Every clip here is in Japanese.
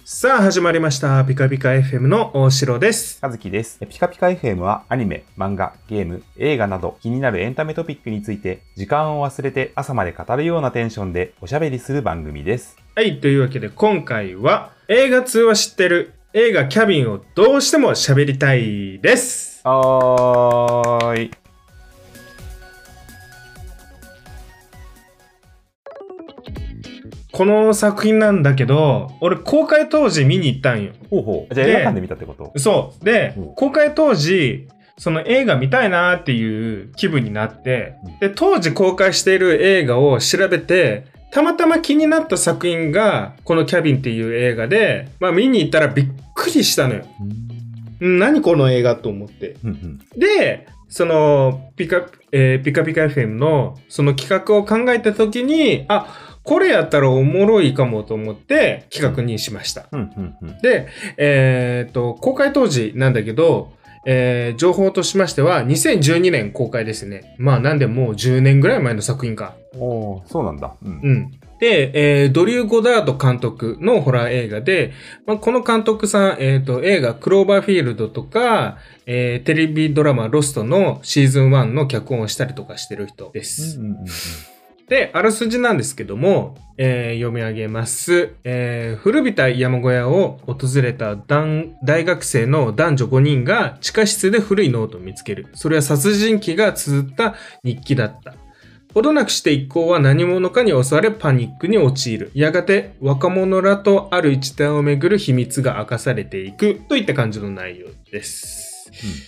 さあ始まりましたピカピカ FM の大城です。 和樹です。ピカピカ FM はアニメ、漫画、ゲーム、映画など気になるエンタメトピックについて時間を忘れて朝まで語るようなテンションでおしゃべりする番組です。 はい、というわけで今回は映画通話知ってる映画キャビンをどうしても喋りたいです。 はーい。 この作品なんだけど、俺公開当時見に行ったんよ。 ほうほう。じゃあ映画館で見たってこと？ そうで、公開当時その映画見たいなっていう気分になって、で当時公開している映画を調べて、たまたま気になった作品がこのキャビンっていう映画で、見に行ったらびっくりしたのよ。何この映画と思って。で、そのピカピカ FM のその企画を考えた時に、これやったらおもろいかもと思って企画にしました。で、公開当時なんだけど、情報としましては2012年公開ですね。なんでもう10年ぐらい前の作品か。 そうなんだ。 で、ドリュー・ゴダード監督のホラー映画で、この監督さん、映画クローバーフィールドとか、テレビドラマロストのシーズン1の脚本をしたりとかしてる人です。で、あらすじなんですけども、読み上げます。古びた山小屋を訪れた大学生の男女5人が地下室で古いノートを見つける。それは殺人鬼が綴った日記だった。ほどなくして一行は何者かに襲われパニックに陥る。やがて若者らとある一帯をめぐる秘密が明かされていくといった感じの内容です。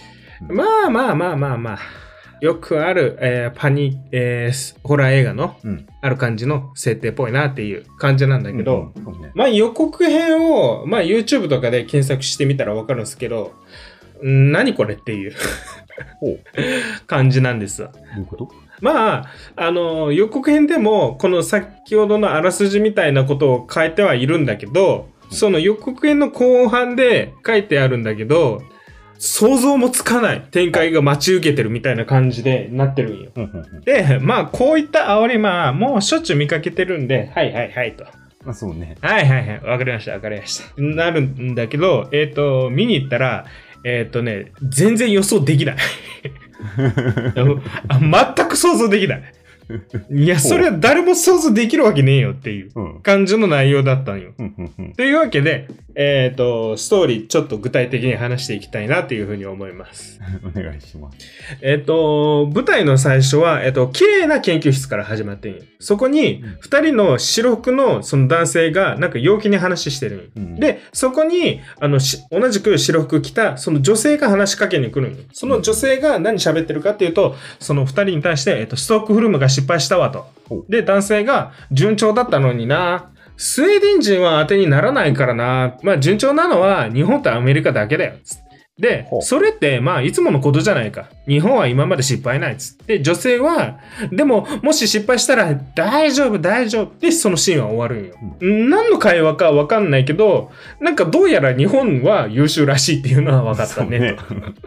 よくある、ホラー映画の、ある感じの設定っぽいなっていう感じなんだけど、予告編を、YouTube とかで検索してみたらわかるんですけど、何これっていう感じなんですわ。 どういうこと？ 予告編でも、この先ほどのあらすじみたいなことを変えてはいるんだけど、その予告編の後半で書いてあるんだけど、想像もつかない展開が待ち受けてるみたいな感じでなってるんよ。で、こういった煽り、もうしょっちゅう見かけてるんで、はいと。 そうね。 わかりました。なるんだけど、見に行ったら、全然予想できない。全く想像できない。いや、それは誰も想像できるわけねえよっていう感じの内容だったんよ。というわけで、ストーリーちょっと具体的に話していきたいなというふうに思います。 お願いします。 舞台の最初は、綺麗な研究室から始まってんよ。そこに、二人の白服のその男性がなんか陽気に話してるんよ。で、そこに、同じく白服着た、その女性が話しかけに来るんよ。その女性が何喋ってるかっていうと、その二人に対して、ストックフルムが失敗したわと。で、男性が順調だったのにな。スウェーデン人は当てにならないからな。順調なのは日本とアメリカだけだよ。で、それって、いつものことじゃないか。日本は今まで失敗ないっつって、女性は、でも、もし失敗したら、大丈夫。で、そのシーンは終わるんよ。何の会話かわかんないけど、なんかどうやら日本は優秀らしいっていうのは分かったね。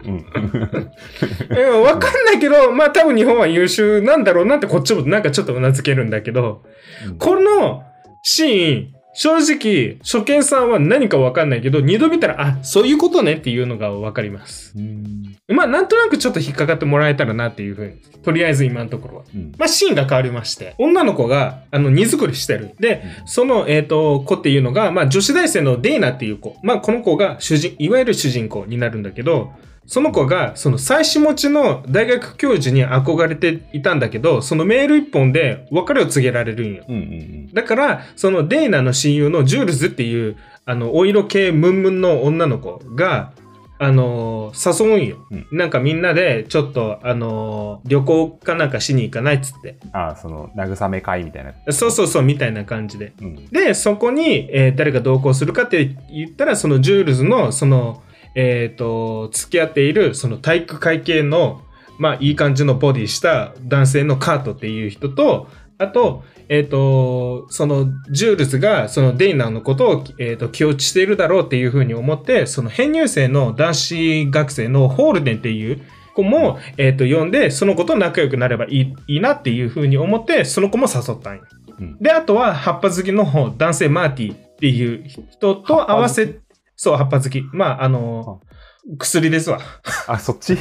わかんないけど、多分日本は優秀なんだろうなってこっちもなんかちょっと頷けるんだけど、このシーン、正直、初見さんは何か分かんないけど、二度見たら、そういうことねっていうのが分かります。なんとなくちょっと引っかかってもらえたらなっていうふうに、とりあえず今のところは。シーンが変わりまして、女の子が、荷造りしてる。で、その、子っていうのが、女子大生のデイナっていう子。この子がいわゆる主人公になるんだけど、その子が、その妻子持ちの大学教授に憧れていたんだけど、そのメール一本で別れを告げられるんよ。だから、そのデイナの親友のジュールズっていう、お色系ムンムンの女の子が、誘うんよ。なんかみんなで、ちょっと、旅行かなんかしに行かないっつって。 その、慰め会みたいな。 そう、みたいな感じで。で、そこに、誰が同行するかって言ったら、そのジュールズの、その、付き合っている、その体育会系の、いい感じのボディした男性のカートっていう人と、あと、その、ジュールズが、そのデイナーのことを、気落ちしているだろうっていうふうに思って、その編入生の男子学生のホールデンっていう子も、呼んで、その子と仲良くなればいいなっていうふうに思って、その子も誘ったんよ。で、あとは、葉っぱ好きの男性マーティっていう人と合わせ、そう、葉っぱ好き。まあ、薬ですわ。 あ、そっち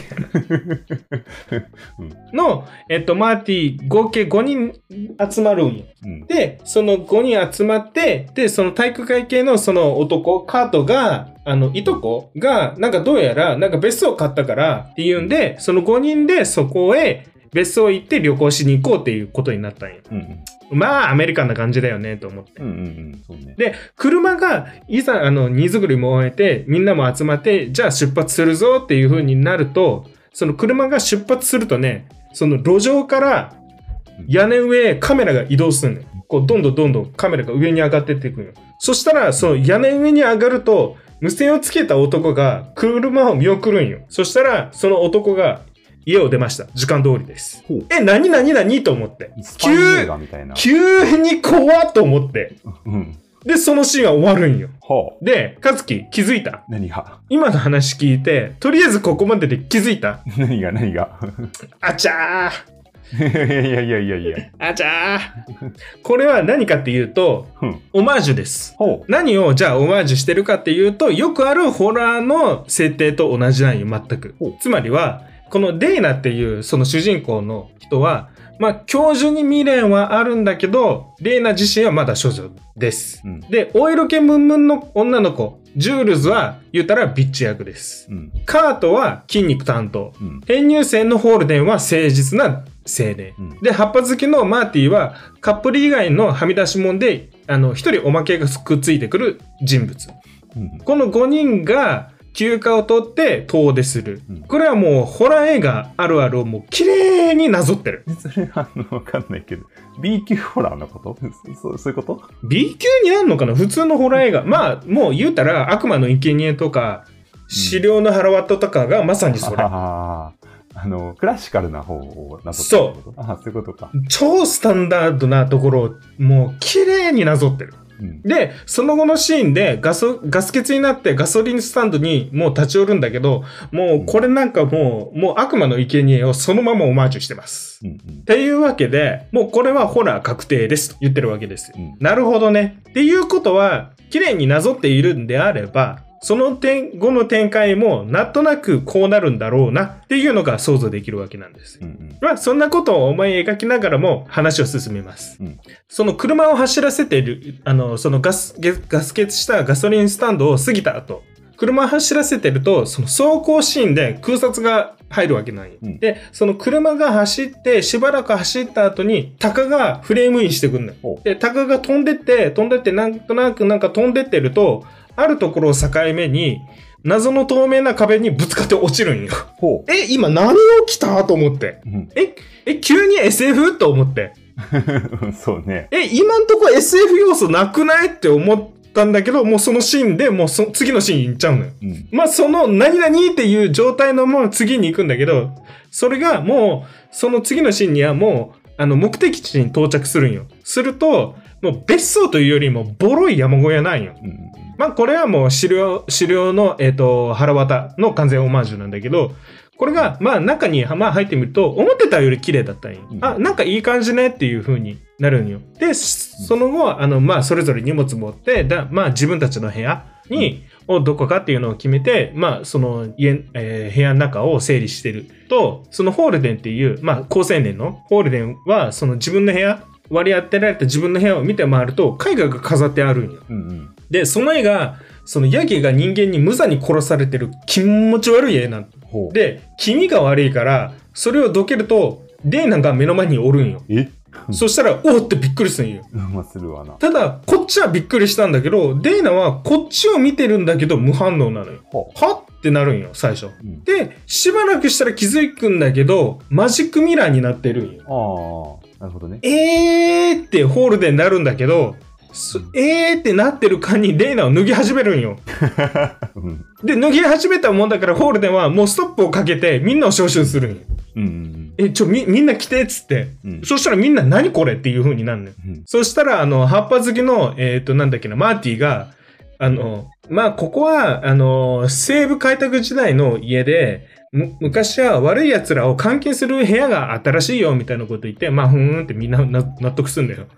の、マーティー合計5人集まるんよ。で、その5人集まって、で、その体育会系のその男、カートが、いとこが、なんかどうやら、なんか別荘買ったからっていうんで、その5人でそこへ別荘行って旅行しに行こうっていうことになったんよ。まあ、アメリカンな感じだよね、と思って。 そうね。 で、車が、いざ、荷造りも終えて、みんなも集まって、じゃあ出発するぞっていう風になると、その車が出発するとね、その路上から屋根上へカメラが移動するのよ。こう、どんどんカメラが上に上がってっていくのよ。そしたら、その屋根上に上がると、無線をつけた男が車を見送るんよ。そしたら、その男が、家を出ました。時間通りです。何と思って。急に怖っと思って。で、そのシーンは終わるんよ。で、和樹気づいた？ 何が？ 今の話聞いて、とりあえずここまでで気づいた？ 何があちゃー。いや。 あちゃー。これは何かっていうと、オマージュです。何をじゃあオマージュしてるかっていうと、よくあるホラーの設定と同じなんよ、全く。つまりは、このデイナっていうその主人公の人は、まあ、教授に未練はあるんだけど、デイナ自身はまだ少女です。で、お色気ムンムンの女の子、ジュールズは言ったらビッチ役です。カートは筋肉担当。編入生のホールデンは誠実な青年。で、葉っぱ好きのマーティはカップル以外のはみ出し物で、一人おまけがくっついてくる人物。この5人が、休暇を取って遠出する。これはもうホラー映画あるあるをもう綺麗になぞってる。 それはわかんないけど。B 級ホラーのことそういうこと ?B 級にあんのかな普通のホラー映画。まあ、もう言うたら悪魔の生贄とか、死霊のハラワットとかがまさにそれ。 クラシカルな方をなぞってること？そういうことか。 超スタンダードなところをもう綺麗になぞってる。で、その後のシーンでガス欠になってガソリンスタンドにもう立ち寄るんだけど、もうこれなんかもう悪魔の生贄をそのままオマージュしてます。っていうわけで、もうこれはホラー確定ですと言ってるわけです。なるほどね。っていうことは、綺麗になぞっているんであれば、その後の展開もなんとなくこうなるんだろうなっていうのが想像できるわけなんです。まあそんなことを思い描きながらも話を進めます。その車を走らせている、そのガス欠したガソリンスタンドを過ぎた後、車を走らせてると、その走行シーンで空撮が入るわけなんよ。で、その車が走って、しばらく走った後に、タカがフレームインしてくるのよ。で、タカが飛んでって、なんとなくなんか飛んでってると、あるところを境目に、謎の透明な壁にぶつかって落ちるんよ。今何起きたと思って。急に SF? と思って。 そうね。 今んとこ SF 要素なくないって思ったんだけど、もうそのシーンでもう次のシーンに行っちゃうのよ。まあその何々っていう状態のまま次に行くんだけど、それがもう、その次のシーンにはもう、目的地に到着するんよ。すると、もう別荘というよりもボロい山小屋なんよ。まあこれはもう狩猟の、腹渡の完全オマージュなんだけど、これがまあ中に入ってみると思ってたより綺麗だったんよ。なんかいい感じねっていう風になるんよ。で、その後まあそれぞれ荷物持ってまあ自分たちの部屋に、どこかっていうのを決めて、まあその部屋の中を整理してると、そのホールデンっていう、まあ高青年のホールデンはその自分の部屋、割り当てられた自分の部屋を見て回ると絵画が飾ってあるんよ。で、その絵が、そのヤギが人間に無残に殺されてる気持ち悪い絵なんで、気味が悪いから、それをどけると、デイナが目の前におるんよ。そしたら、おーってびっくりするんよ。 するわな。 ただ、こっちはびっくりしたんだけど、デイナはこっちを見てるんだけど無反応なのよ。はってなるんよ、最初。で、しばらくしたら気づくんだけど、マジックミラーになってるんよ。 なるほどね。 ってホールでなるんだけど、ってなってる間にレイナを脱ぎ始めるんよ。で、脱ぎ始めたもんだからホールデンはもうストップをかけてみんなを招集するんよ。みんな来てっつって。そしたらみんな何これっていう風になるのよ。そしたら葉っぱ好きの、なんだっけな、マーティが、まあ、ここは、西部開拓時代の家で、昔は悪い奴らを監禁する部屋があったらしいよ、みたいなこと言って、まあ、ふーんってみんな納得するんだよ。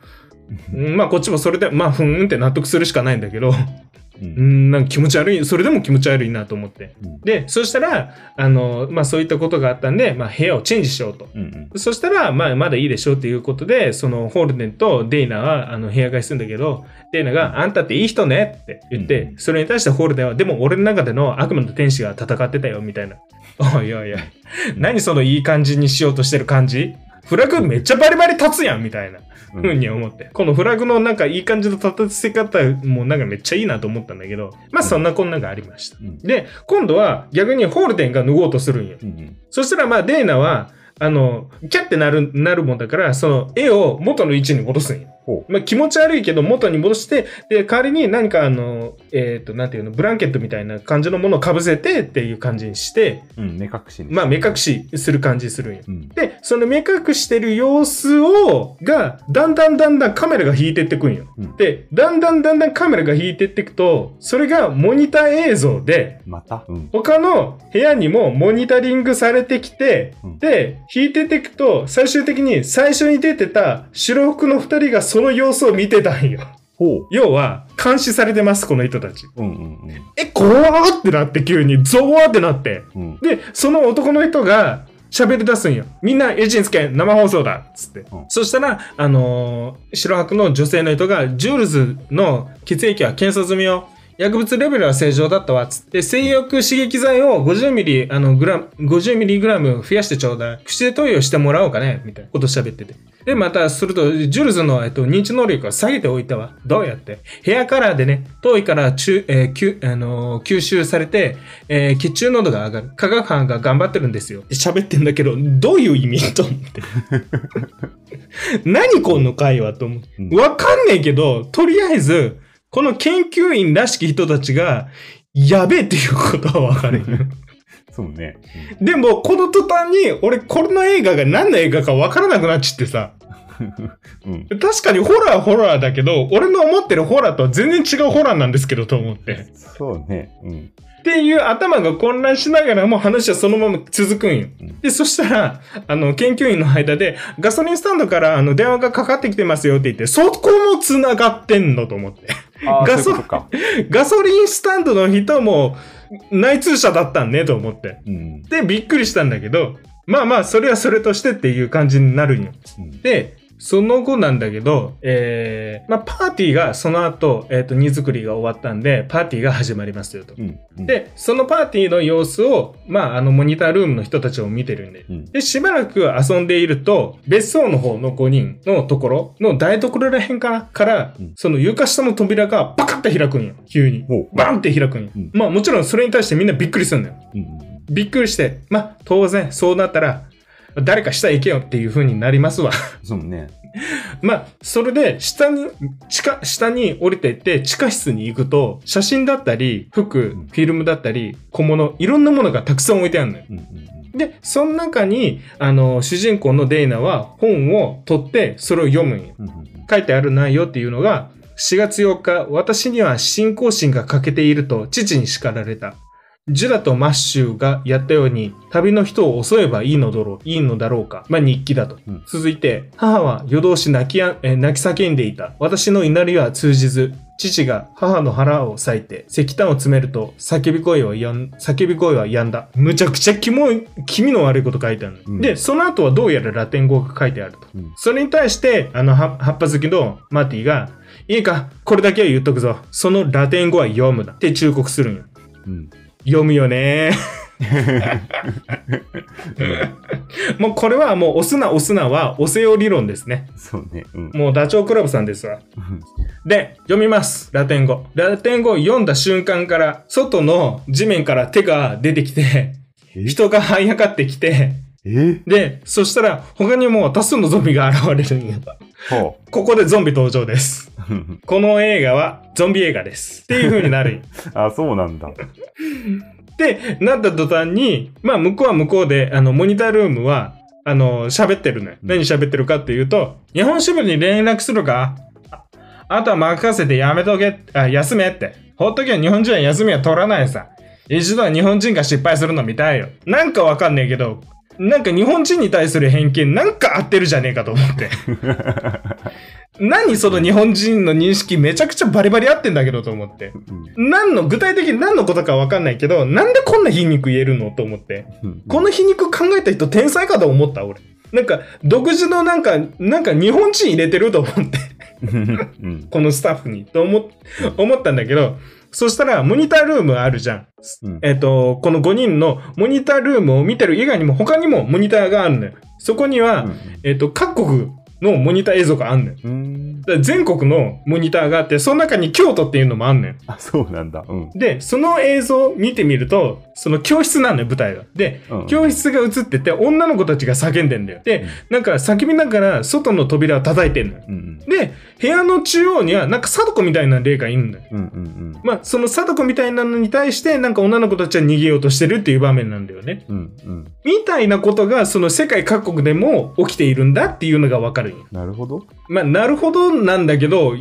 まあこっちもそれで、まあふーんって納得するしかないんだけど、なんか気持ち悪い、それでも気持ち悪いなと思って。で、そしたら、まあそういったことがあったんで、まあ部屋をチェンジしようと。そしたら、まあまだいいでしょうっていうことで、そのホールデンとデイナは部屋替えするんだけど、デイナが、あんたっていい人ねって言って、それに対してホールデンは、でも俺の中での悪魔の天使が戦ってたよ、みたいな。おいおいおい。何そのいい感じにしようとしてる感じ？フラグめっちゃバリバリ立つやんみたいな風に思って。このフラグのなんかいい感じの立たせ方もなんかめっちゃいいなと思ったんだけど、まあそんなこんながありました。で、今度は逆にホールデンが脱ごうとするんよ。そしたらまあデイナは、キャってなるもんだから、その絵を元の位置に戻すんよ。まあ気持ち悪いけど元に戻して、で、代わりに何かなんていうの、ブランケットみたいな感じのものを被せてっていう感じにして、 目隠しに。 まあ目隠しする感じするんよ。で、その目隠してる様子が、だんだんカメラが引いてってくんよ。で、だんだんカメラが引いてってくと、それがモニター映像で、 また、 他の部屋にもモニタリングされてきて、で、引いてってくと、最終的に最初に出てた白服の二人がその様子を見てたんよ。要は、監視されてます、この人たち。怖ーってなって、急に、ゾワーってなって。で、その男の人が喋り出すんよ。みんな、エイジンつけ、生放送だつって。そしたら、白白の女性の人が、ジュールズの血液は検査済みよ。薬物レベルは正常だったわ、つって、性欲刺激剤を50ミリグラム増やしてちょうだい。口で投与してもらおうかねみたいなこと喋ってて。で、また、すると、ジュールズの、認知能力を下げておいたわ。どうやって？ヘアカラーでね、遠いから吸収されて、血中濃度が上がる。化学班が頑張ってるんですよ。喋ってんだけど、どういう意味と思って。何この会話と思って。わかんねえけど、とりあえず、この研究員らしき人たちが、やべえっていうことはわかる。 そうね。 でも、この途端に、俺、この映画が何の映画かわからなくなっちってさ。確かにホラーだけど、俺の思ってるホラーとは全然違うホラーなんですけど、と思って。 そうね。 っていう頭が混乱しながらも話はそのまま続くんよ。で、そしたら、研究員の間で、ガソリンスタンドから電話がかかってきてますよって言って、そこも繋がってんのと思って。ガソリンスタンドの人も内通者だったんねと思って。で、びっくりしたんだけど、まあまあ、それはそれとしてっていう感じになるんよ。で、その後なんだけど、まあ、パーティーがその後、荷造りが終わったんで、パーティーが始まりますよと。で、そのパーティーの様子を、まあ、モニタールームの人たちを見てるんで。で、しばらく遊んでいると、別荘の方の5人のところの台所ら辺から、その床下の扉がバカッて開くんよ。急に。バンって開くんよ。まあ、もちろんそれに対してみんなびっくりするんだよ。びっくりして、まあ、当然、そうなったら、誰か下行けよっていう風になりますわ。 そうね。 まあ、それで、下に降りていって地下室に行くと、写真だったり、服、フィルムだったり、小物、いろんなものがたくさん置いてあるのよ。で、その中に、主人公のデイナは本を取って、それを読むんよ。書いてある内容っていうのが、4月8日、私には信仰心が欠けていると父に叱られた。ジュラとマッシュがやったように旅の人を襲えばいいのだろうか。まあ、日記だと。続いて、母は夜通し泣き叫んでいた。私の祈りは通じず、父が母の腹を裂いて石炭を詰めると叫び声は止んだ。むちゃくちゃ気味の悪いこと書いてある、で、その後はどうやらラテン語が書いてあると。それに対して、葉っぱ好きのマーティが、いいか、これだけは言っとくぞ。そのラテン語は読むだ。って忠告するんよ。読むよねもうこれはもう押すなは押せよ理論ですね。 そうね。 もうダチョウ倶楽部さんですわ。で、読みます。ラテン語。ラテン語を読んだ瞬間から、外の地面から手が出てきて、人が這い上がってきて、で、そしたら他にも多数のゾンビが現れるんよ。ここでゾンビ登場です。この映画はゾンビ映画です。っていう風になる。 あ、そうなんだ。 で、なった途端に、まあ向こうは向こうで、モニタールームは、喋ってるね。何喋ってるかっていうと、日本支部に連絡するか？あとは任せて休めって。ほっときゃ日本人は休みは取らないさ。一度は日本人が失敗するの見たいよ。なんかわかんねえけど、なんか日本人に対する偏見なんか合ってるじゃねえかと思って。 何その日本人の認識めちゃくちゃバリバリ合ってんだけどと思って。具体的に何のことかわかんないけど、なんでこんな皮肉言えるのと思って。この皮肉考えた人天才かと思った、俺。なんか、独自のなんか日本人入れてると思って。このスタッフに。と思ったんだけど、そしたら、モニタールームあるじゃん。この5人のモニタールームを見てる以外にも、他にもモニターがあるのよ。そこには、各国のモニター映像があんのよ。全国のモニターがあって、その中に京都っていうのもあんのよ。 あ、そうなんだ。 で、その映像を見てみると、その教室なのよ、舞台が。で、教室が映ってて、女の子たちが叫んでんだよ。で、なんか叫びながら外の扉を叩いてんのよ。で、部屋の中央にはなんか貞子みたいな霊がいるんだよ。まあ、その貞子みたいなのに対して、なんか女の子たちは逃げようとしてるっていう場面なんだよね。みたいなことが、その世界各国でも起きているんだっていうのがわかるんよ。 なるほど。 まあ、なるほどなんだけど、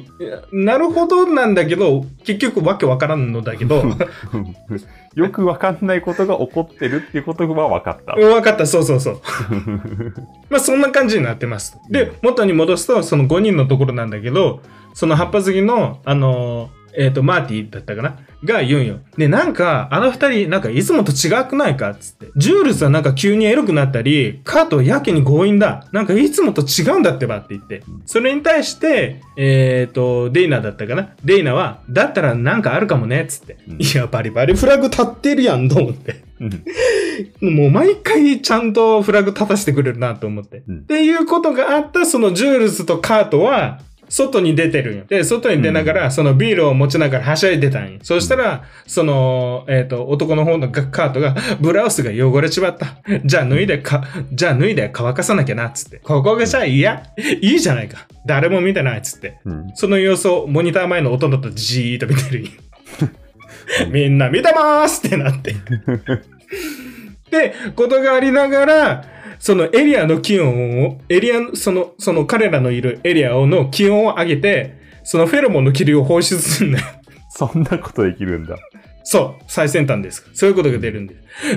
結局わけわからんのだけど。 よくわかんないことが起こってるっていうことはわかった。 わかった、そうそうそう。まあ、そんな感じになってます。で、元に戻すと、その5人のところなんだけど、その葉っぱ好きの、マーティだったかなが言うんよ。で、なんか、あの二人、なんかいつもと違くないかっつって。ジュールズはなんか急にエロくなったり、カートはやけに強引だ。なんかいつもと違うんだってばって言って。それに対して、デイナだったかなデイナは、だったらなんかあるかもねっつって。いや、バリバリフラグ立ってるやんと思って。もう毎回ちゃんとフラグ立たせてくれるなと思って。っていうことがあったそのジュールズとカートは、外に出てるんよ。で、外に出ながら、そのビールを持ちながらはしゃいでたんよ。そしたら、その、男の方のカートが、ブラウスが汚れちまった。じゃあ脱いで乾かさなきゃな、つって。ここがじゃあいいじゃないか。誰も見てない、つって。その様子をモニター前の大人とじーっと見てるんよ。みんな見てまーすってなって。で、ことがありながら、そのエリアの気温を、その彼らのいるエリアの気温を上げて、そのフェロモンの霧を放出するんだよ。 そんなことできるんだ。 そう、最先端です。そういうことが出るんです。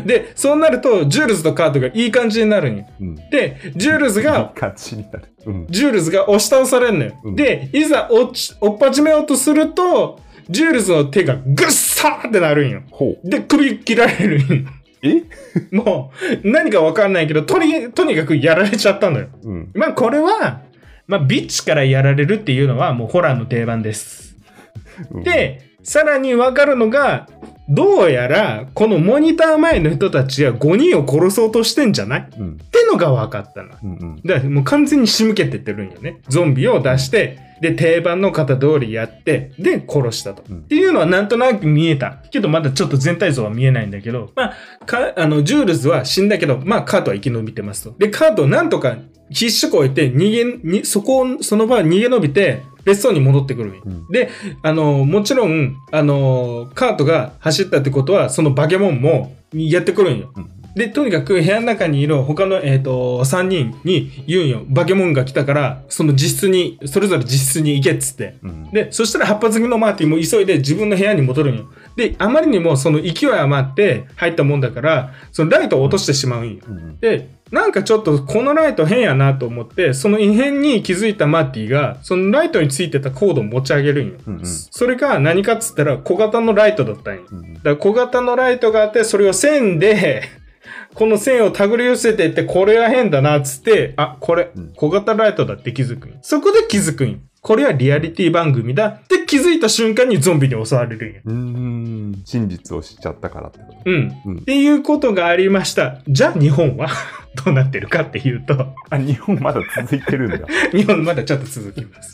で、そうなると、ジュールズとカートがいい感じになるんよ。で、ジュールズが押し倒されるのよ。で、いざ追っ始めようとすると、ジュールズの手がグッサーってなるんよ。で、首切られるんよ。もう、何かわかんないけど、とにかくやられちゃったのよ。まあ、これは、まあ、ビッチからやられるっていうのはもうホラーの定番です。で、さらにわかるのが、どうやら、このモニター前の人たちは5人を殺そうとしてんじゃない、ってのが分かったの。だからもう完全に仕向けてってるんよね。ゾンビを出して、で、定番の型通りやって、で、殺したと。っていうのはなんとなく見えた。けどまだちょっと全体像は見えないんだけど、まあ、ジュールズは死んだけど、まあ、カートは生き延びてますと。で、カートをなんとか必死こいて、その場は逃げ延びて、別荘に戻ってくる。で、もちろん、カートが走ったってことは、そのバケモンもやってくるんよ。で、とにかく部屋の中にいる他の、3人に言うんよ。バケモンが来たから、それぞれ自室に行けっつって。で、そしたら葉っぱ好きのマーティも急いで自分の部屋に戻るんよ。で、あまりにもその勢い余って入ったもんだから、そのライトを落としてしまうんよ。で、なんかちょっとこのライト変やなと思って、その異変に気づいたマーティが、そのライトについてたコードを持ち上げるんよ。それが何かっつったら小型のライトだったんよ。だから小型のライトがあって、それを線で、この線を手繰り寄せていって、これは変だなっつって、あ、これ、小型ライトだって気づくんよ。そこで気づくんよ。これはリアリティ番組だって気づいた瞬間にゾンビに襲われるんよ。 真実を知っちゃったからってこと。 っていうことがありました。じゃあ日本はどうなってるかっていうと。 日本まだ続いてるんだ。 日本まだちょっと続きます。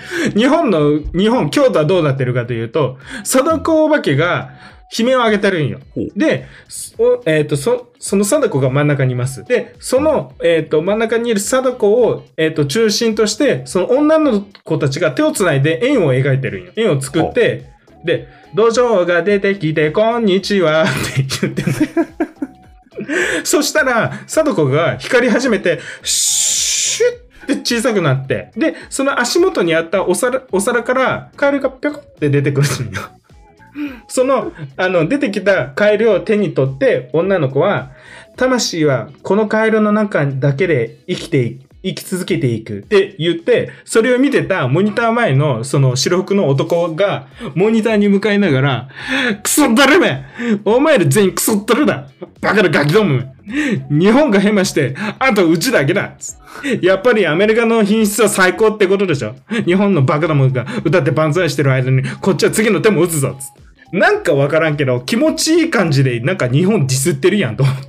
京都はどうなってるかというと、貞子お化けが悲鳴を上げてるんよ。で、その貞子が真ん中にいます。で、その、真ん中にいる貞子を、中心として、その女の子たちが手をつないで円を描いてるんよ。円を作って、で、土壌が出てきて、こんにちはって言ってる。そしたら、貞子が光り始めて、シュッって小さくなって、で、その足元にあったお皿からカエルがぴょこって出てくるんよ。その、出てきたカエルを手に取って、女の子は、 魂はこのカエルの中だけで生き続けていくって言って、それを見てたモニター前のその白服の男がモニターに向かいながら、クソったるめお前ら全員クソったるだバカなガキども日本がヘマして、あとうちだけだやっぱりアメリカの品質は最高ってことでしょ。日本のバカどもが歌って万歳してる間に、こっちは次の手も打つぞなんかわからんけど、気持ちいい感じでなんか日本ディスってるやんと思って。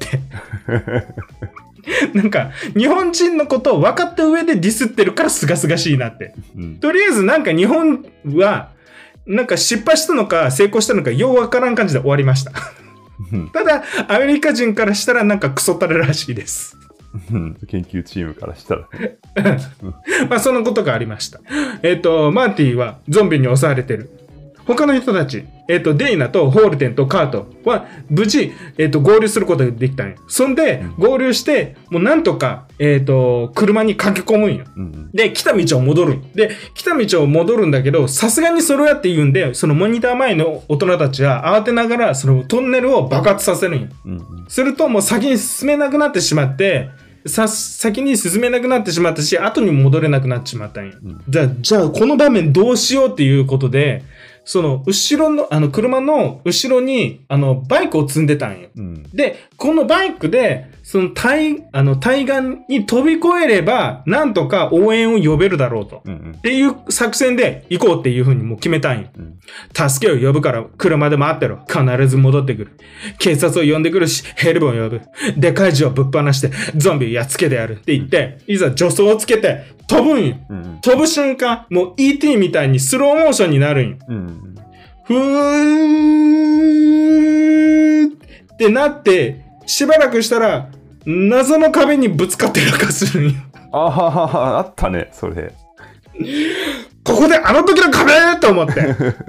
なんか、日本人のことを分かった上でディスってるから清々しいなって。とりあえずなんか日本は、なんか失敗したのか成功したのかよう分からん感じで終わりました。ただ、アメリカ人からしたらなんかクソったれらしいです。 研究チームからしたら。 まあそのことがありました。マーティはゾンビに襲われてる。他の人たち、デイナとホールデンとカートは無事、合流することができたんよ。そんで、合流して、もうなんとか、車に駆け込むんよ。で、来た道を戻る。で、来た道を戻るんだけど、さすがにそれをやって言うんで、そのモニター前の大人たちは慌てながら、そのトンネルを爆発させるんよ。すると、もう先に進めなくなってしまって、先に進めなくなってしまったし、後に戻れなくなってしまったんよ。じゃあ、この場面どうしようっていうことで、その、後ろの、車の後ろに、バイクを積んでたんよ。で、このバイクで、その対岸に飛び越えれば、なんとか応援を呼べるだろうと。っていう作戦で行こうっていう風にもう決めたんよ。助けを呼ぶから車で待ってろ。必ず戻ってくる。警察を呼んでくるし、ヘルムを呼ぶ。でかい銃をぶっ放して、ゾンビをやっつけてやる。って言って、いざ助走をつけて、飛ぶんよ。飛ぶ瞬間、もう ET みたいにスローモーションになるんよ。ふーってなって、しばらくしたら、謎の壁にぶつかって落下するんよ。 あったね、それ。 ここであの時の壁と思って。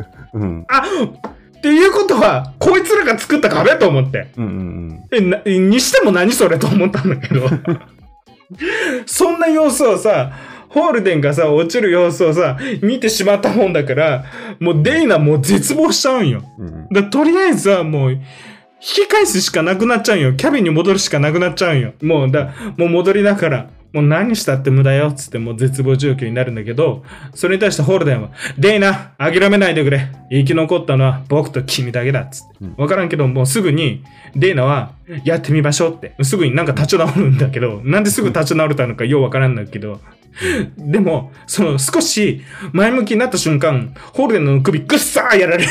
っていうことは、こいつらが作った壁と思って。にしても何それと思ったんだけど。そんな様子をさ、ホールデンがさ、落ちる様子をさ、見てしまったもんだから、もうデイナもう絶望しちゃうんよ。とりあえずはもう、引き返すしかなくなっちゃうんよ。キャビンに戻るしかなくなっちゃうんよ。もう戻りながら、もう何したって無駄よ、つってもう絶望状況になるんだけど、それに対してホールデンは、デイナ、諦めないでくれ。生き残ったのは僕と君だけだ、つって。わからんけど、もうすぐに、デイナは、やってみましょうって。すぐになんか立ち直るんだけど、なんですぐ立ち直れたのかようわからんだけど、でも、少し前向きになった瞬間、ホールデンの首ぐっさーやられる。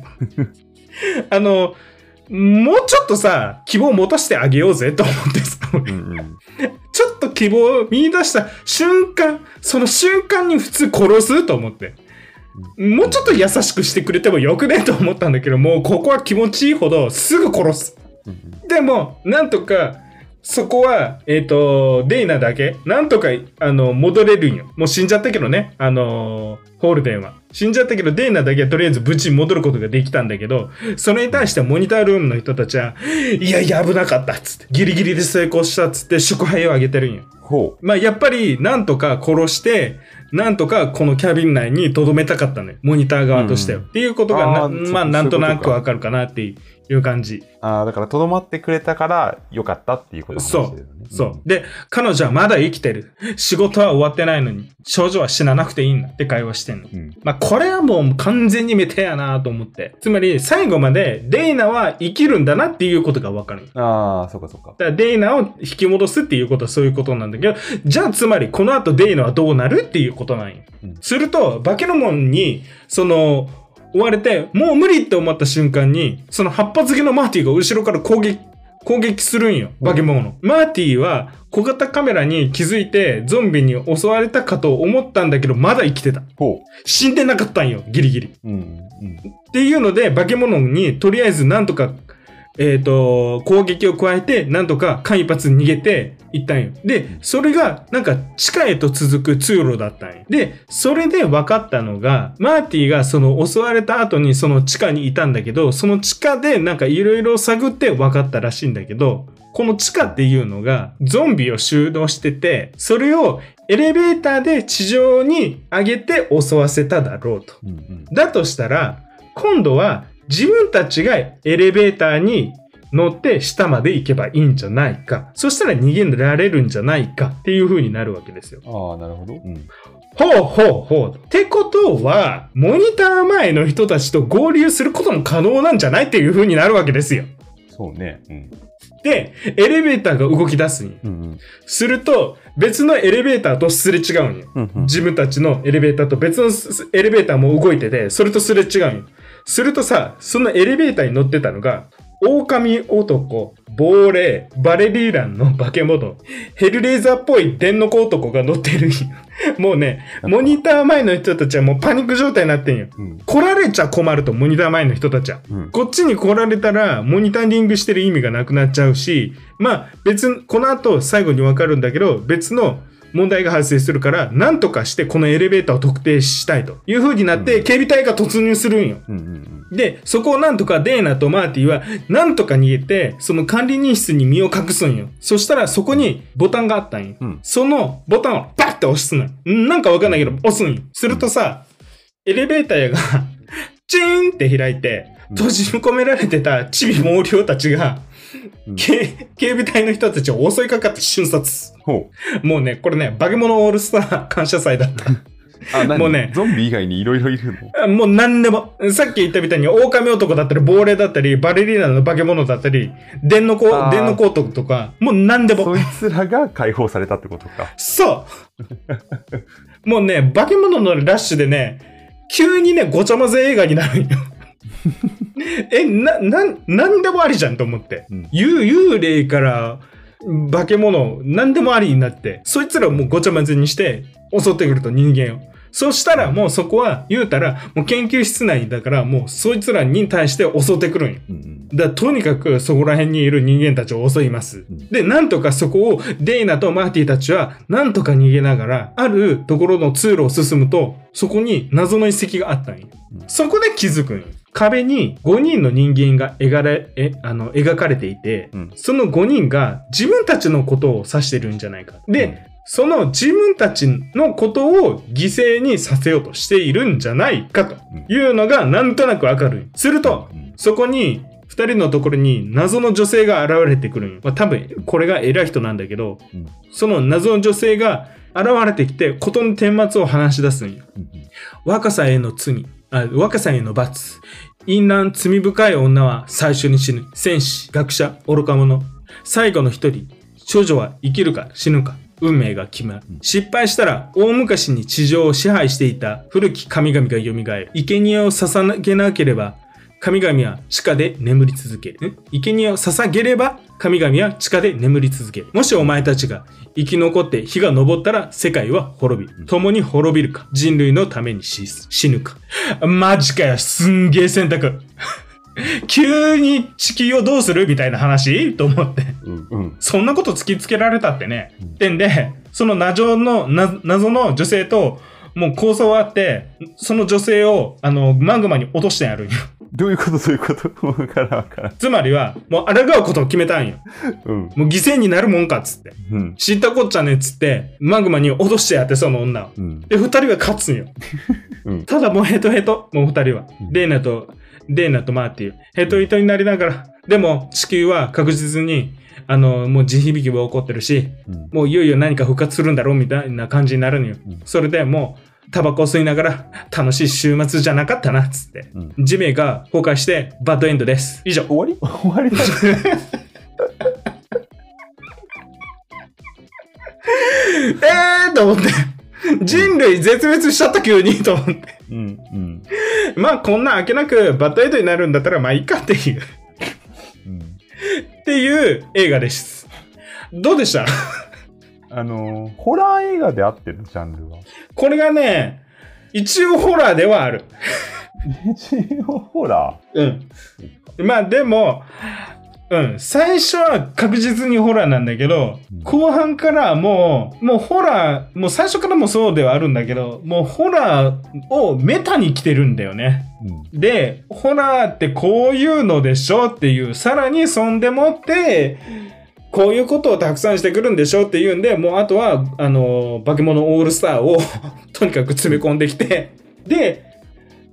もうちょっとさ、希望を持たせてあげようぜと思ってさ、ちょっと希望を見出した瞬間、その瞬間に普通殺すと思って。もうちょっと優しくしてくれてもよくねと思ったんだけど、もうここは気持ちいいほどすぐ殺す。でも、なんとか、そこは、デイナだけ、なんとか、戻れるんよ。もう死んじゃったけどね、ホールデンは。死んじゃったけど、デイナだけはとりあえず無事に戻ることができたんだけど、それに対してモニタールームの人たちは、いや、危なかったっつって、ギリギリで成功したっつって祝杯をあげてるんよ。まあ、やっぱり、なんとか殺して、なんとかこのキャビン内に留めたかったのよ。モニター側としては。っていうことがまあ、なんとなくわかるかなっていう感じ。 だから留まってくれたから良かったっていうことなんですよね。 そう。で、彼女はまだ生きてる。仕事は終わってないのに、少女は死ななくていいんだって会話してんの。まあ、これはもう完全にメタやなと思って。つまり、最後までデイナは生きるんだなっていうことがわかる。 そうかそうか。 だからデイナを引き戻すっていうことはそういうことなんだけど、じゃあつまりこの後デイナはどうなるっていうことなんよ。すると、化けの門に、追われて、もう無理って思った瞬間に、その8発付けのマーティが後ろから攻撃するんよ。化け物。マーティは小型カメラに気づいてゾンビに襲われたかと思ったんだけど、まだ生きてた。死んでなかったんよ。ギリギリ。っていうので、化け物にとりあえずなんとか、攻撃を加えて、なんとか間一髪逃げて行ったんよ。で、それがなんか地下へと続く通路だったんよ。で、それで分かったのが、マーティが襲われた後にその地下にいたんだけど、その地下でなんかいろいろ探って分かったらしいんだけど、この地下っていうのがゾンビを収納してて、それをエレベーターで地上に上げて襲わせただろうと。だとしたら、今度は自分たちがエレベーターに乗って下まで行けばいいんじゃないか。そしたら逃げられるんじゃないかっていう風になるわけですよ。 ああ、なるほど。 ほうほうほう。ってことは、モニター前の人たちと合流することも可能なんじゃないっていう風になるわけですよ。 そうね。 で、エレベーターが動き出すんよ。すると、別のエレベーターとすれ違うんよ。自分たちのエレベーターと別のエレベーターも動いてて、それとすれ違うんよ。するとさ、そのエレベーターに乗ってたのが、狼男、亡霊、バレリーランの化け物、ヘルレーザーっぽい電の子男が乗ってるんよ。もうね、モニター前の人たちはもうパニック状態になってんよ。来られちゃ困ると、モニター前の人たちは。こっちに来られたら、モニタリングしてる意味がなくなっちゃうし、まあ別に、この後最後にわかるんだけど、別の問題が発生するから、なんとかしてこのエレベーターを特定したいという風になって、警備隊が突入するんよ。で、そこをなんとかデーナとマーティは、なんとか逃げて、その管理人室に身を隠すんよ。そしたらそこにボタンがあったんよ。そのボタンをバッて押すのよ。なんかわかんないけど、押すんよ。するとさ、エレベーターが、チーンって開いて、閉じ込められてたチビ毛量たちが、警備隊の人たちを襲いかかって瞬殺。もうね、これね、化け物オールスター感謝祭だった。もうね、 ゾンビ以外にいろいろいるの？もう何でも。さっき言ったみたいに、狼男だったり、亡霊だったり、バレリーナの化け物だったり、電の子男とか、もう何でも。 そいつらが解放されたってことか。 そうもうね、化け物のラッシュでね、急にね、ごちゃ混ぜ映画になるんよ。なんでもありじゃんと思って。幽霊から、化け物、なんでもありになって、そいつらをもうごちゃ混ぜにして襲ってくると人間を。そしたらもうそこは言うたらもう研究室内だからもうそいつらに対して襲ってくるんよ。だからとにかくそこら辺にいる人間たちを襲います。で、なんとかそこをデイナとマーティたちはなんとか逃げながらあるところの通路を進むとそこに謎の遺跡があったんよ。そこで気づくんよ。壁に5人の人間が描かれていて、その5人が自分たちのことを指してるんじゃないか。で、その自分たちのことを犠牲にさせようとしているんじゃないかというのがなんとなくわかる。すると、そこに2人のところに謎の女性が現れてくるんよ。多分これが偉い人なんだけど、その謎の女性が現れてきて事の顛末を話し出すんよ。若さへの罰。淫乱罪深い女は最初に死ぬ。戦士、学者、愚か者。最後の一人。少女は生きるか死ぬか。運命が決まる。失敗したら大昔に地上を支配していた古き神々が蘇る。生贄を捧げなければ神々は地下で眠り続ける。生贄を捧げれば神々は地下で眠り続ける。もしお前たちが生き残って日が昇ったら世界は滅びる。共に滅びるか人類のために死ぬか。マジかよ、すんげえ選択。急に地球をどうするみたいな話と思って、そんなこと突きつけられたってね。ってんで、その謎の女性ともう構想はあって、その女性をマグマに落としてやるんよ。 どういうことわからん。 つまりは、もう抗うことを決めたんよ。もう犠牲になるもんかっつって。知ったこっちゃねっつって、マグマに落としてやって、その女を。で、二人は勝つんよ。ただもうヘトヘト、もう二人は。デーナとマーティ。ヘトヘトになりながら。でも、地球は確実に、もう地響きが起こってるし、もういよいよ何か復活するんだろうみたいな感じになるのよ。それでもう、タバコを吸いながら、楽しい週末じゃなかったな、っつって。地名が崩壊して、バッドエンドです。以上。 終わりだ。 と思って。人類絶滅しちゃった急に、と思って。まあ、こんな開けなくバッドエンドになるんだったら、まあいいかっていう。っていう映画です。どうでした？ ホラー映画で合ってるジャンルは。 これがね、一応ホラーではある。 一応ホラー？まあでも、最初は確実にホラーなんだけど、後半からもうホラー、もう最初からもそうではあるんだけど、もうホラーをメタに来てるんだよね。で、ホラーってこういうのでしょっていう、さらにそんでもって、こういうことをたくさんしてくるんでしょっていうんで、もうあとは、化け物オールスターをとにかく詰め込んできて、で、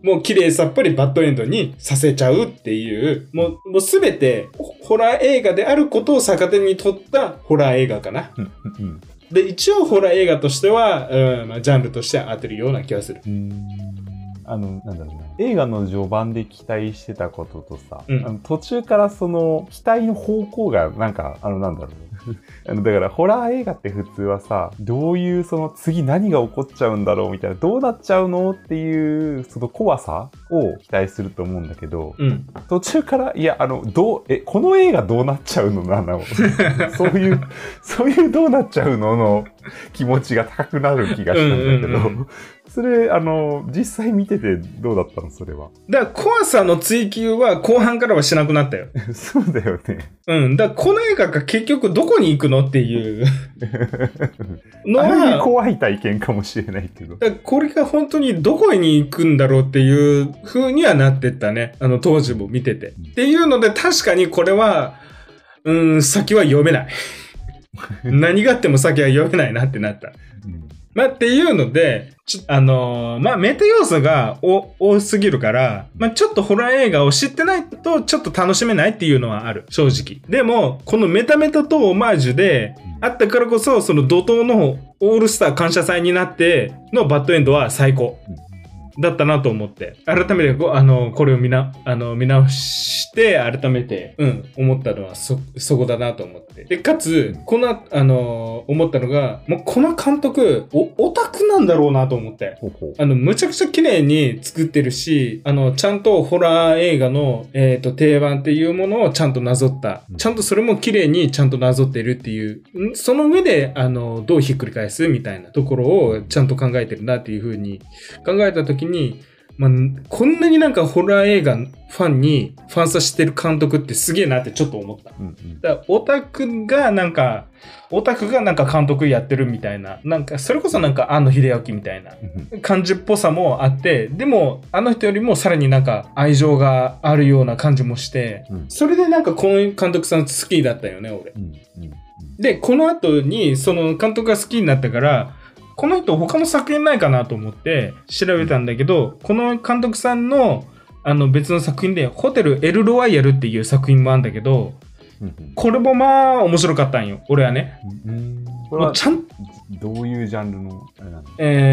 もう綺麗さっぱりバッドエンドにさせちゃうっていう、もうすべてホラー映画であることを逆手に取ったホラー映画かな。で、一応ホラー映画としては、まあ、ジャンルとしては合ってるような気がする。 なんだろうな。映画の序盤で期待してたこととさ、 うん、 途中からその期待の方向がなんか、なんだろう。だからホラー映画って普通はさ、どういうその次何が起こっちゃうんだろうみたいな、どうなっちゃうのっていうその怖さを期待すると思うんだけど、途中から、いや、この映画どうなっちゃうのなのそういうどうなっちゃうのの気持ちが高くなる気がしたんだけど、それ、実際見ててどうだったのそれは。 だから怖さの追求は後半からはしなくなったよ。 そうだよね。 だからこの映画が結局どこに行くのっていうのは。 ある意味怖い体験かもしれないけど。 だからこれが本当にどこに行くんだろうっていう風にはなってったね。当時も見てて。っていうので確かにこれは、先は読めない。何があっても先は読めないなってなった。まあ、っていうので、まあ、メタ要素が多すぎるから、まあ、ちょっとホラー映画を知ってないと、ちょっと楽しめないっていうのはある。正直。でも、このメタとオマージュで、あったからこそ、その怒涛のオールスター感謝祭になってのバッドエンドは最高。だったなと思って。改めて、これを見直して、改めて、思ったのはそこだなと思って。で、かつ、思ったのが、もうこの監督、オタクなんだろうなと思って。むちゃくちゃ綺麗に作ってるし、ちゃんとホラー映画の、定番っていうものをちゃんとなぞった。ちゃんとそれも綺麗にちゃんとなぞってるっていう。その上で、どうひっくり返すみたいなところをちゃんと考えてるなっていうふうに考えたときに、まあ、こんなになんかホラー映画ファンにファンサしてる監督ってすげえなってちょっと思った。だからオタクがなんか監督やってるみたいな、なんかそれこそなんか庵野秀明みたいな感じっぽさもあって、でもあの人よりもさらになんか愛情があるような感じもして、それでなんかこの監督さん好きだったよね、俺。で、この後にその監督が好きになったから、この人他の作品ないかなと思って調べたんだけど、この監督さんの別の作品でホテルエルロワイヤルっていう作品もあるんだけど、これもまあ面白かったんよ、俺はね。 これはどういうジャンルのあれなの？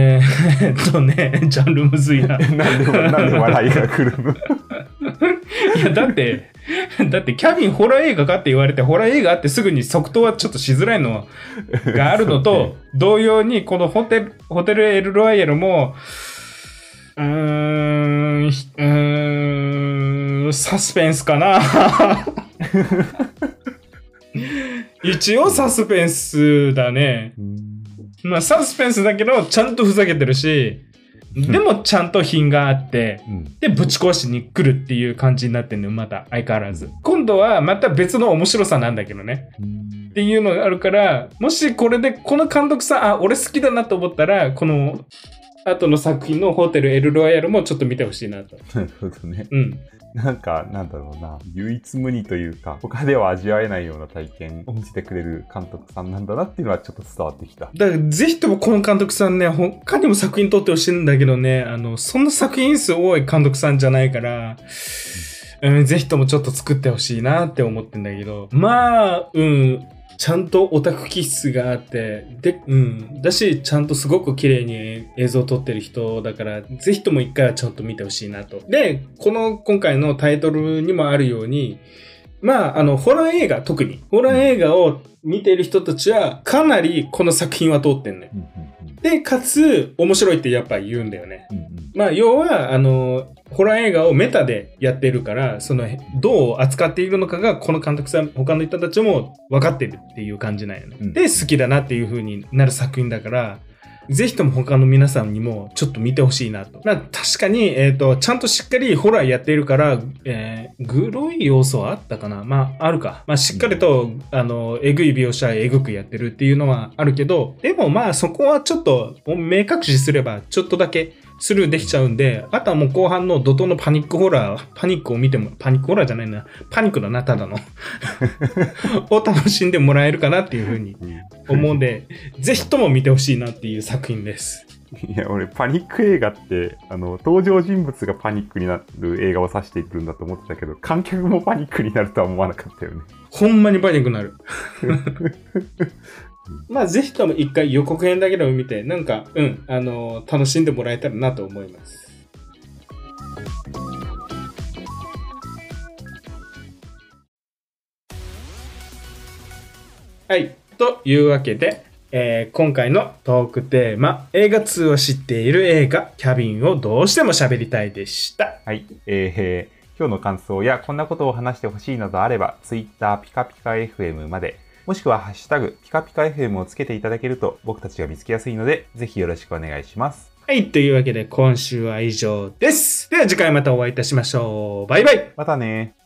ジャンルむずいな。 なんで笑いが来るの？ いや、だってキャビンホラー映画かって言われて、ホラー映画ってすぐに即答はちょっとしづらいのがあるのと、同様にこのホテルエルロワイヤルも、サスペンスかな。一応サスペンスだね。まあサスペンスだけどちゃんとふざけてるし、でもちゃんと品があって、でぶち壊しに来るっていう感じになってんのよ、また相変わらず。今度はまた別の面白さなんだけどね。っていうのがあるから、もしこれでこの監督さん、俺好きだなと思ったら、この後の作品のホテルエルロワイヤルもちょっと見てほしいなと。 なるほどね。なんか、なんだろうな、唯一無二というか、他では味わえないような体験を見せてくれる監督さんなんだなっていうのはちょっと伝わってきた。 だから、ぜひともこの監督さんね、他にも作品撮ってほしいんだけどね、そんな作品数多い監督さんじゃないから、ぜひともちょっと作ってほしいなって思ってんだけど、まあ、ちゃんとオタク気質があって、で、だし、ちゃんとすごく綺麗に映像を撮ってる人だから、ぜひとも一回はちょっと見てほしいなと。で、今回のタイトルにもあるように、まあ、ホラー映画、特に、ホラー映画を見ている人たちは、かなりこの作品は通ってんのよ。で、かつ、面白いってやっぱ言うんだよね。まあ、要は、ホラー映画をメタでやってるから、どう扱っているのかが、この監督さん、他の人たちも分かってるっていう感じなんよね。で、好きだなっていう風になる作品だから、ぜひとも他の皆さんにもちょっと見てほしいなと。まあ、確かに、ちゃんとしっかりホラーやっているから、グロい要素はあったかな。まあ、あるか。まあ、しっかりと、えぐい描写えぐくやってるっていうのはあるけど、でもまあ、そこはちょっと、目隠しすれば、ちょっとだけ、スルーできちゃうんで、あとはもう後半の怒涛のパニックホラー、パニックを見ても、パニックホラーじゃないな、パニックだな、ただの。を楽しんでもらえるかなっていうふうに思うんで、ぜひとも見てほしいなっていう作品です。 いや、俺、パニック映画って、登場人物がパニックになる映画を指しているんだと思ってたけど、観客もパニックになるとは思わなかったよね。 ほんまにパニックになる。まあ、ぜひとも一回予告編だけでも見て、なんか、楽しんでもらえたらなと思います。はい。というわけで、今回のトークテーマ、映画通を知っている映画、キャビンをどうしても喋りたいでした。 はい。今日の感想やこんなことを話してほしいなどあれば、Twitter ピカピカ FM まで、もしくはハッシュタグピカピカ FM をつけていただけると僕たちが見つけやすいので、ぜひよろしくお願いします。 はい。というわけで今週は以上です。では次回またお会いいたしましょう。バイバイ。 またね。